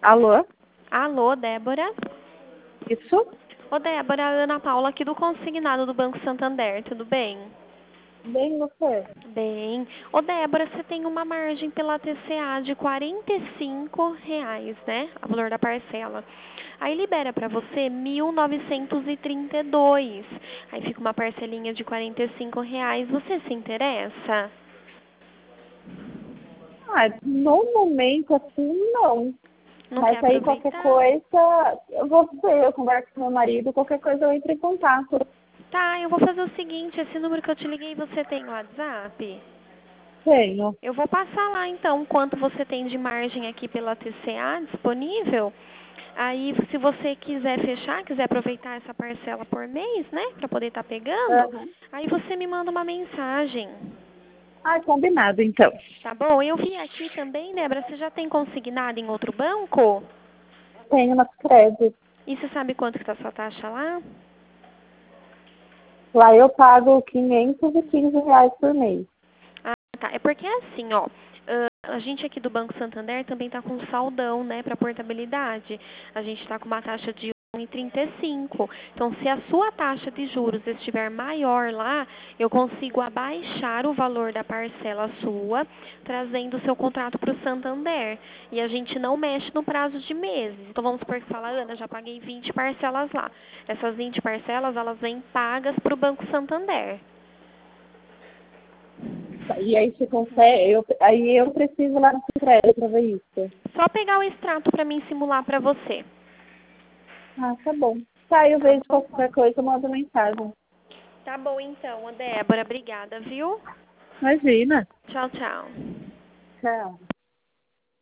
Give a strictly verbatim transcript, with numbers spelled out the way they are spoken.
Alô? Alô, Débora? Isso? Ô, Débora, a Ana Paula aqui do Consignado do Banco Santander, tudo bem? Bem, você? Bem. Ô, Débora, você tem uma margem pela T C A de quarenta e cinco reais, né? O valor da parcela. Aí libera para você mil novecentos e trinta e dois. Aí fica uma parcelinha de quarenta e cinco reais. Você se interessa? Ah, no momento, assim, não. Não quer Mas aí qualquer aproveitar? coisa, eu vou ver, eu converso com meu marido, qualquer coisa eu entro em contato. Tá, eu vou fazer o seguinte, esse número que eu te liguei, você tem o WhatsApp? Tenho. Eu vou passar lá então quanto você tem de margem aqui pela T C A disponível. Aí, se você quiser fechar, quiser aproveitar essa parcela por mês, né, para poder estar pegando, Uhum. aí você me manda uma mensagem, Ah, combinado, então. tá bom? Eu vi aqui também, Débora, você já tem consignado em outro banco? Tenho na crédito. E você sabe quanto que está a sua taxa lá? Lá eu pago quinhentos e quinze reais por mês. Ah, tá. É porque é assim, ó. ãh, a gente aqui do Banco Santander também está com saldão, né, para portabilidade. A gente está com uma taxa de um vírgula trinta e cinco. Então, se a sua taxa de juros estiver maior lá, eu consigo abaixar o valor da parcela sua, trazendo o seu contrato para o Santander. E a gente não mexe no prazo de meses. Então, vamos supor que fala, Ana, já paguei vinte parcelas lá. Essas vinte parcelas, elas vêm pagas para o Banco Santander. E aí você consegue, eu, aí eu preciso ir lá no crédito para ver isso. Só pegar o extrato para mim simular para você. Ah, tá bom. Tá, eu Tá vejo bom? qualquer coisa, eu mando mensagem. Tá bom então, Débora. Obrigada, viu? Imagina. Tchau, tchau. Tchau.